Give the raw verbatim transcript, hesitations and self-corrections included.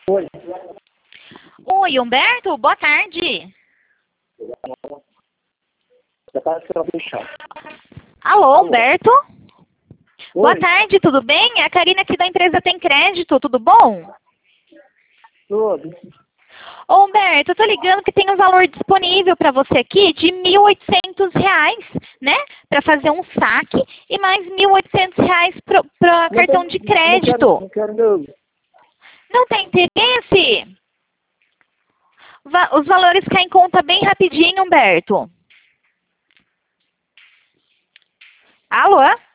Oi. Oi, Humberto, boa tarde. Alô, Alô. Humberto? Boa Oi. tarde, tudo bem? É a Karina aqui da empresa Tem Crédito, tudo bom? Tudo. Ô, Humberto, eu tô ligando que tem um valor disponível para você aqui de mil e oitocentos reais, né? Para fazer um saque e mais mil e oitocentos reais para Não cartão tem, de não quero, crédito. não quero não. Não tem interesse? Va- os valores caem em conta bem rapidinho, Humberto. Alô?